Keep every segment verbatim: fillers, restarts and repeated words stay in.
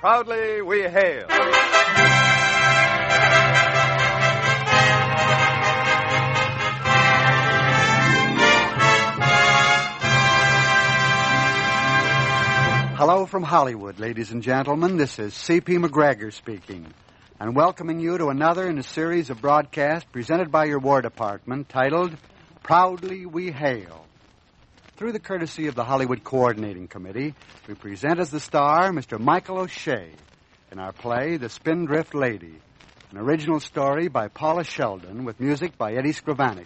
Proudly we hail. Hello from Hollywood, ladies and gentlemen. This is C P McGregor speaking, and welcoming you to another in a series of broadcasts presented by your War Department titled Proudly We Hail. Through the courtesy of the Hollywood Coordinating Committee, we present as the star Mister Michael O'Shea in our play The Spindrift Lady, an original story by Paula Sheldon with music by Eddie Scrivanik.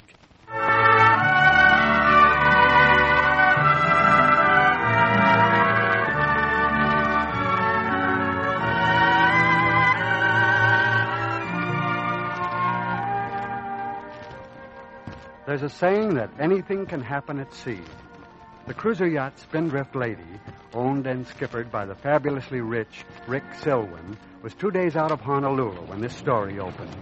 There's a saying that anything can happen at sea. The cruiser yacht Spindrift Lady, owned and skippered by the fabulously rich Rick Silwin, was two days out of Honolulu when this story opens.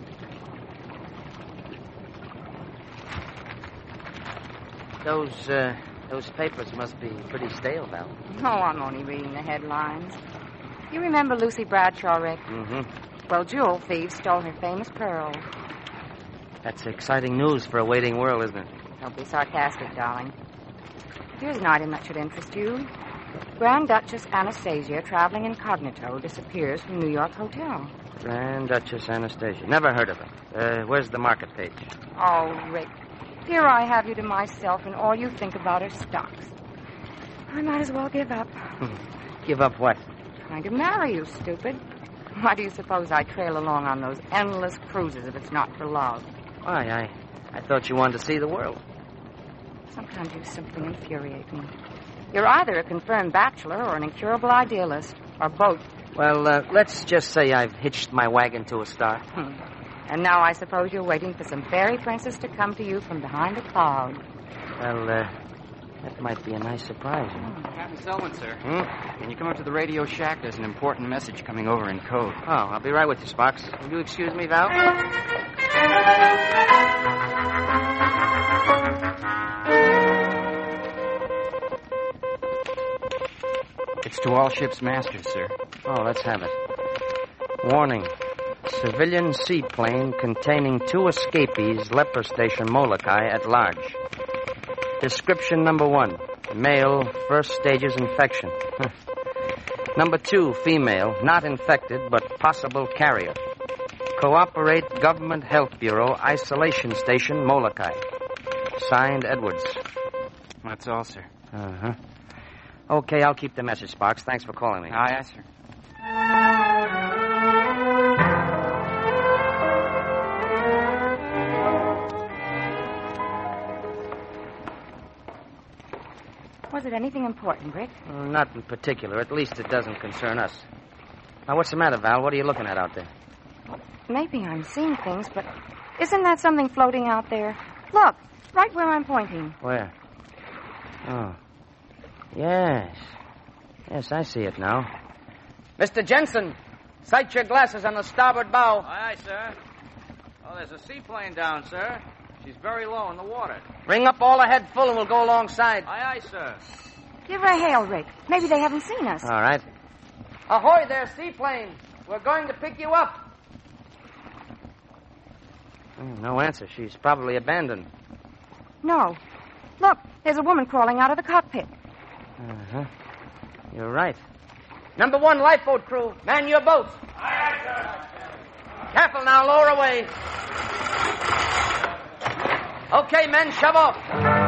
Those, uh, those papers must be pretty stale, Val. No, I'm only reading the headlines. You remember Lucy Bradshaw, Rick? Mm-hmm. Well, jewel thieves stole her famous pearls. That's exciting news for a waiting world, isn't it? Don't be sarcastic, darling. Here's an item that should interest you. Grand Duchess Anastasia, traveling incognito, disappears from New York hotel. Grand Duchess Anastasia. Never heard of her. Uh, where's the market page? Oh, Rick, here I have you to myself, and all you think about are stocks. I might as well give up. Give up what? Trying to marry you, stupid. Why do you suppose I trail along on those endless cruises if it's not for love? Why, I, I thought you wanted to see the world. Sometimes you simply infuriate me. You're either a confirmed bachelor or an incurable idealist, or both. Well, uh, let's just say I've hitched my wagon to a star. Hmm. And now I suppose you're waiting for some fairy princess to come to you from behind a cloud. Well, uh, that might be a nice surprise, you know? Captain Selwyn, sir. Hmm? Can you come up to the Radio Shack? There's an important message coming over in code. Oh, I'll be right with you, Sparks. Will you excuse me, Val? It's to all ships' masters, sir. Oh, let's have it. Warning. Civilian seaplane containing two escapees, Leper Station, Molokai, at large. Description number one. Male, first stages infection. Number two, female, not infected, but possible carrier. Cooperate Government Health Bureau, Isolation Station, Molokai. Signed, Edwards. That's all, sir. Uh-huh. Okay, I'll keep the message, Sparks. Thanks for calling me. Aye, aye, sir. Was it anything important, Rick? Uh, not in particular. At least it doesn't concern us. Now, what's the matter, Val? What are you looking at out there? Maybe I'm seeing things, but isn't that something floating out there? Look, right where I'm pointing. Where? Oh. Yes. Yes, I see it now. Mister Jensen, sight your glasses on the starboard bow. Aye, aye, sir. Oh, there's a seaplane down, sir. She's very low in the water. Bring up all ahead full and we'll go alongside. Aye, aye, sir. Give her a hail, Rick. Maybe they haven't seen us. All right. Ahoy there, seaplane. We're going to pick you up. Oh, no answer. She's probably abandoned. No. Look, there's a woman crawling out of the cockpit. Uh-huh. You're right. Number one lifeboat crew, man your boats. Aye, aye, sir. Careful now, lower away. Okay, men, shove off.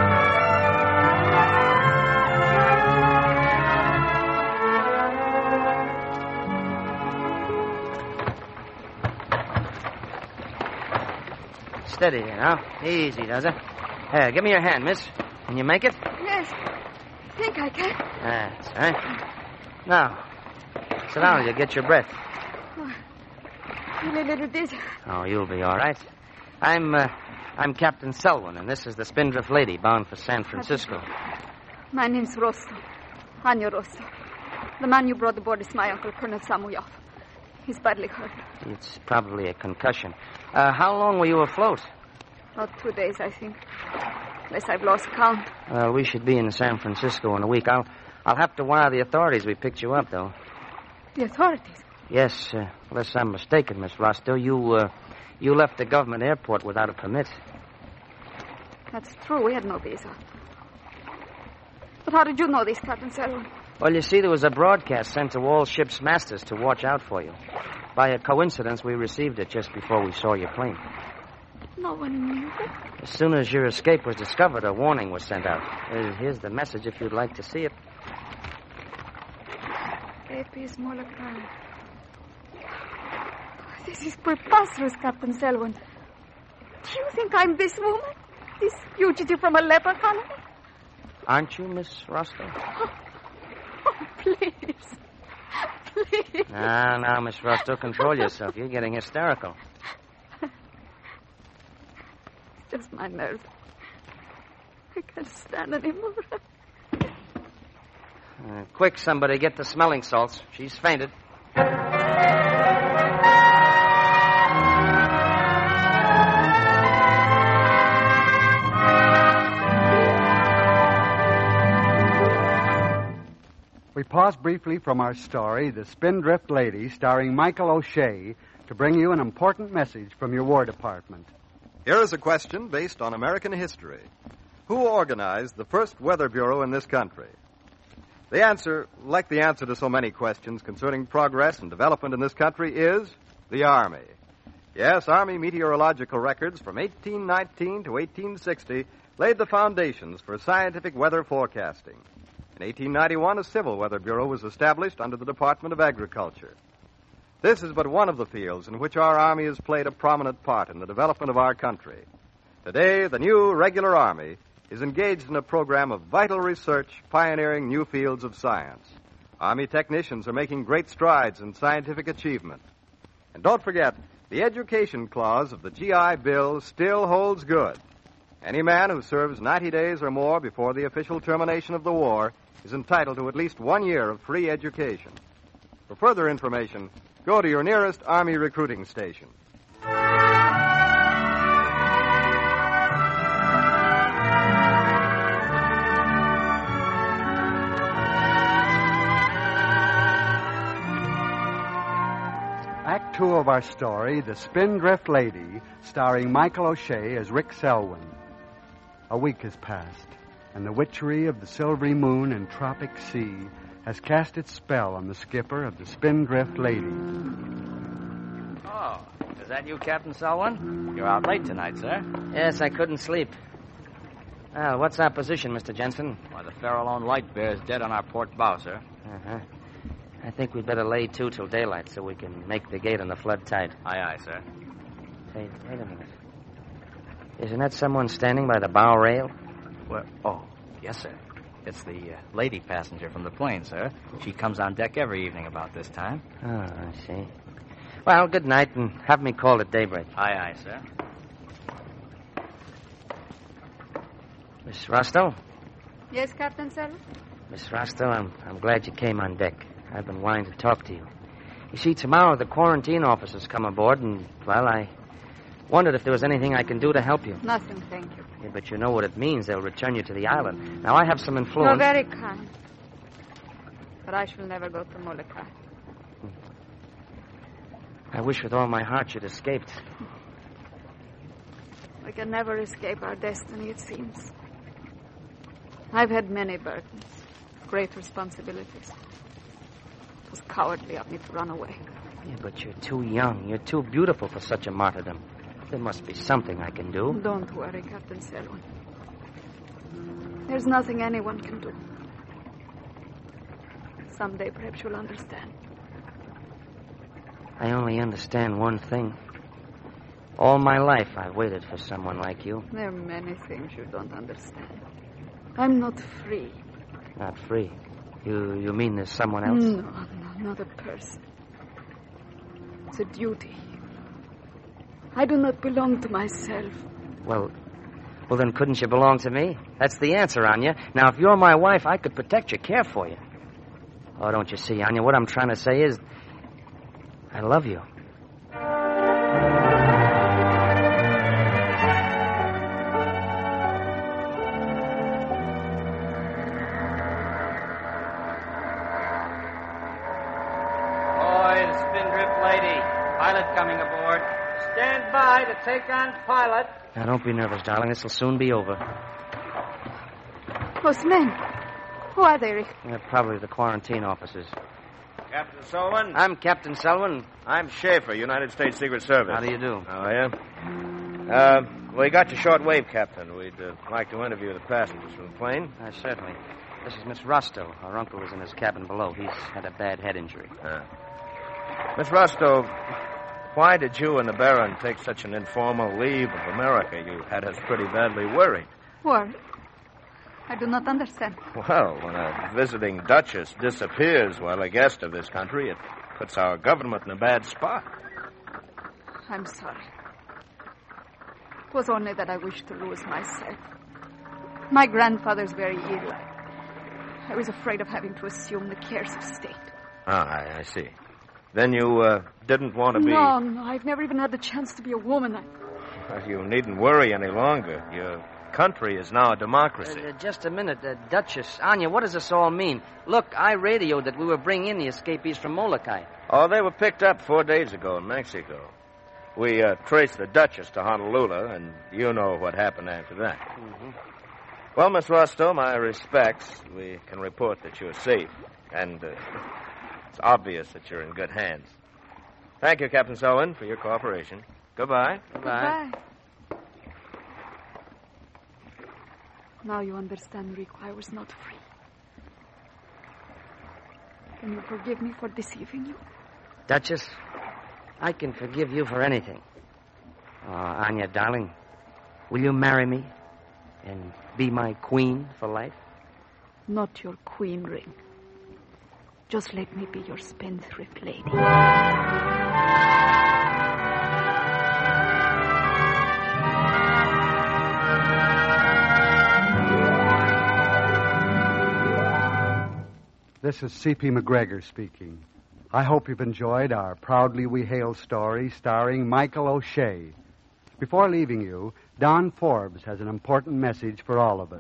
Steady there, now. Easy, does it? Here, give me your hand, miss. Can you make it? Yes. I think I can. That's right. Now, sit down till you get your breath. Oh, I'm a little dizzy. Oh, you'll be all right. I'm, uh, I'm Captain Selwyn, and this is the Spindrift Lady bound for San Francisco. My name's Rosso. Anyo Rosso. The man you brought aboard is my uncle, Colonel Samoyov. He's badly hurt. It's probably a concussion. Uh, how long were you afloat? About two days, I think. Unless I've lost count. Well, we should be in San Francisco in a week. I'll, I'll have to wire the authorities we picked you up, though. The authorities? Yes, uh, unless I'm mistaken, Miss Rostow, you, uh, you left the government airport without a permit. That's true. We had no visa. But how did you know this, Captain Selwyn? Well, you see, there was a broadcast sent to all ship's masters to watch out for you. By a coincidence, we received it just before we saw your plane. No one knew it. As soon as your escape was discovered, a warning was sent out. Uh, here's the message if you'd like to see it. A P is Molokai. This is preposterous, Captain Selwyn. Do you think I'm this woman? This fugitive from a leper colony? Aren't you, Miss Rostow? Oh, oh please. Please. Now, now, Miss Rostow, control yourself. You're getting hysterical. Just my nerves. I can't stand anymore. Uh, quick, somebody, get the smelling salts. She's fainted. We pause briefly from our story, The Spindrift Lady, starring Michael O'Shea, to bring you an important message from your War Department. Here is a question based on American history. Who organized the first weather bureau in this country? The answer, like the answer to so many questions concerning progress and development in this country, is the Army. Yes, Army meteorological records from eighteen nineteen to eighteen sixty laid the foundations for scientific weather forecasting. In eighteen ninety-one, a Civil Weather Bureau was established under the Department of Agriculture. This is but one of the fields in which our Army has played a prominent part in the development of our country. Today, the new regular Army is engaged in a program of vital research pioneering new fields of science. Army technicians are making great strides in scientific achievement. And don't forget, the education clause of the G I Bill still holds good. Any man who serves ninety days or more before the official termination of the war is entitled to at least one year of free education. For further information, go to your nearest Army recruiting station. Act two of our story, The Spindrift Lady, starring Michael O'Shea as Rick Selwyn. A week has passed, and the witchery of the silvery moon and tropic sea has cast its spell on the skipper of the Spindrift Lady. Oh, is that you, Captain Selwyn? You're out late tonight, sir. Yes, I couldn't sleep. Well, what's our position, Mister Jensen? Why, the Farallone light bears dead on our port bow, sir. Uh-huh. I think we'd better lay to till daylight so we can make the gate on the flood tide. Aye, aye, sir. Say, wait a minute. Isn't that someone standing by the bow rail? Well, oh, yes, sir. It's the uh, lady passenger from the plane, sir. She comes on deck every evening about this time. Oh, I see. Well, good night, and have me called at daybreak. Aye, aye, sir. Miss Rostow? Yes, Captain Selwyn? Miss Rostow, I'm, I'm glad you came on deck. I've been wanting to talk to you. You see, tomorrow the quarantine officers come aboard, and, well, I wondered if there was anything I can do to help you. Nothing, thank you. Yeah, but you know what it means. They'll return you to the island. Now, I have some influence. You're very kind. But I shall never go to Molokai. I wish with all my heart you'd escaped. We can never escape our destiny, it seems. I've had many burdens, great responsibilities. It was cowardly of me to run away. Yeah, but you're too young. You're too beautiful for such a martyrdom. There must be something I can do. Don't worry, Captain Selwyn. There's nothing anyone can do. Someday, perhaps you'll understand. I only understand one thing. All my life, I've waited for someone like you. There are many things you don't understand. I'm not free. Not free? You you mean there's someone else? No, no, not a person. It's a duty. I do not belong to myself. Well, well, then couldn't you belong to me? That's the answer, Anya. Now, if you're my wife, I could protect you, care for you. Oh, don't you see, Anya, what I'm trying to say is, I love you. pilot coming aboard. Stand by to take on pilot. Now, don't be nervous, darling. This will soon be over. Those men. Who are they, Rick? Yeah, probably the quarantine officers. Captain Selwyn? I'm Captain Selwyn. I'm Schaefer, United States Secret Service. How do you do? How are you? Uh, we got your short wave, Captain. We'd uh, like to interview the passengers from the plane. Uh, certainly. This is Miss Rostow. Our uncle is in his cabin below. He's had a bad head injury. Uh. Miss Rostow, why did you and the Baron take such an informal leave of America? You had us pretty badly worried. Worried? I do not understand. Well, when a visiting duchess disappears while a guest of this country, it puts our government in a bad spot. I'm sorry. It was only that I wished to lose myself. My grandfather's very ill. I was afraid of having to assume the cares of state. Ah, I, I see. Then you uh, didn't want to be... No, no, I've never even had the chance to be a woman. I... Well, you needn't worry any longer. Your country is now a democracy. Uh, just a minute, uh, Duchess. Anya, what does this all mean? Look, I radioed that we were bringing in the escapees from Molokai. Oh, they were picked up four days ago in Mexico. We uh, traced the Duchess to Honolulu, and you know what happened after that. Mm-hmm. Well, Miss Rostow, my respects. We can report that you're safe, and uh, it's obvious that you're in good hands. Thank you, Captain Selwyn, for your cooperation. Goodbye. Goodbye. Goodbye. Now you understand, Rick, why I was not free. Can you forgive me for deceiving you? Duchess, I can forgive you for anything. Oh, Anya, darling, will you marry me and be my queen for life? Not your queen ring. Just let me be your spendthrift lady. This is C P McGregor speaking. I hope you've enjoyed our Proudly We Hail story starring Michael O'Shea. Before leaving you, Don Forbes has an important message for all of us.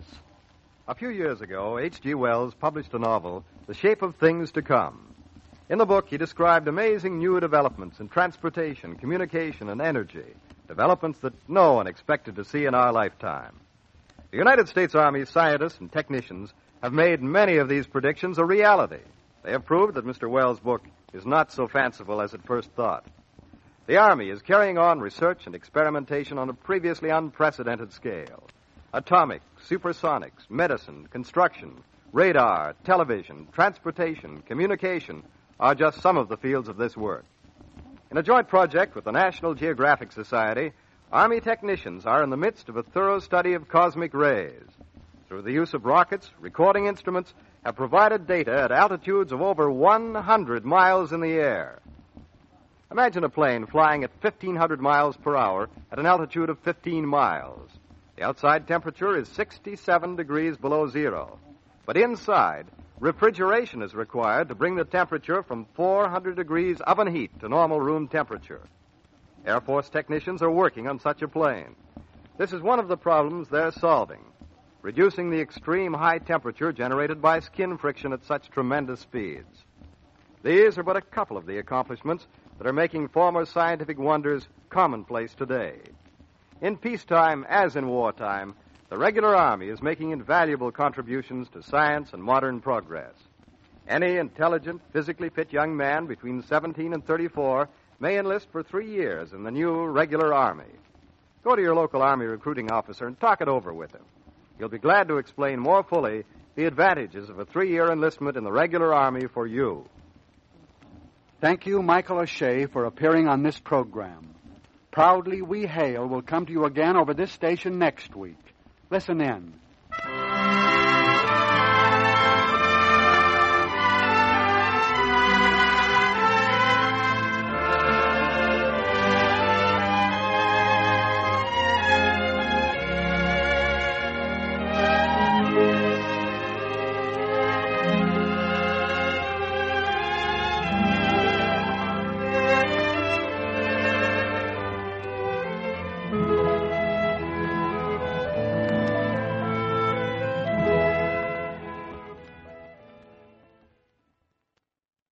A few years ago, H G Wells published a novel, The Shape of Things to Come. In the book, he described amazing new developments in transportation, communication, and energy, developments that no one expected to see in our lifetime. The United States Army scientists and technicians have made many of these predictions a reality. They have proved that Mister Wells' book is not so fanciful as at first thought. The Army is carrying on research and experimentation on a previously unprecedented scale. Atomic, supersonics, medicine, construction, radar, television, transportation, communication are just some of the fields of this work. In a joint project with the National Geographic Society, Army technicians are in the midst of a thorough study of cosmic rays. Through the use of rockets, recording instruments have provided data at altitudes of over one hundred miles in the air. Imagine a plane flying at fifteen hundred miles per hour at an altitude of fifteen miles. The outside temperature is sixty-seven degrees below zero. But inside, refrigeration is required to bring the temperature from four hundred degrees oven heat to normal room temperature. Air Force technicians are working on such a plane. This is one of the problems they're solving, reducing the extreme high temperature generated by skin friction at such tremendous speeds. These are but a couple of the accomplishments that are making former scientific wonders commonplace today. In peacetime, as in wartime, the regular Army is making invaluable contributions to science and modern progress. Any intelligent, physically fit young man between seventeen and thirty-four may enlist for three years in the new regular Army. Go to your local Army recruiting officer and talk it over with him. He'll be glad to explain more fully the advantages of a three-year enlistment in the regular Army for you. Thank you, Michael O'Shea, for appearing on this program. Proudly We Hail will come to you again over this station next week. Listen in.